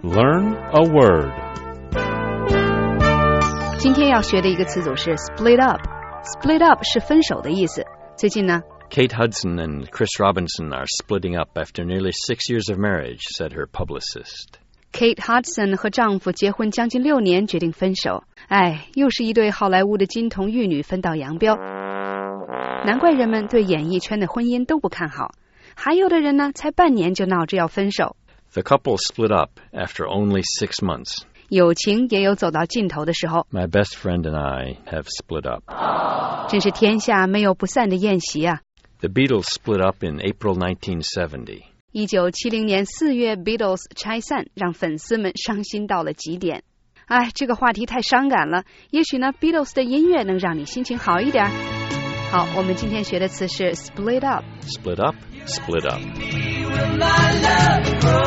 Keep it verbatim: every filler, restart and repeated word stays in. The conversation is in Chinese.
Learn a word. 今天要学的一个词组是 split up。Split up 是分手的意思。最近呢 Kate Hudson and Chris Robinson are splitting up after nearly six years of marriage, said her publicist. Kate Hudson 和丈夫结婚将近六年，决定分手。哎，又是一对好莱坞的金童玉女分道扬镳。难怪人们对演艺圈的婚姻都不看好。还有的人呢，才半年就闹着要分手。 The couple split up after only six months. 友情也有走到尽头的时候。 My best friend and I have split up. 真是天下没有不散的宴席啊。 The Beatles split up in April nineteen seventy. 一九七零年四月 Beatles 拆散，让粉丝们伤心到了极点。哎，这个话题太伤感了，也许呢 Beatles 的音乐能让你心情好一点。好，我们今天学的词是 split up. Split up, split up.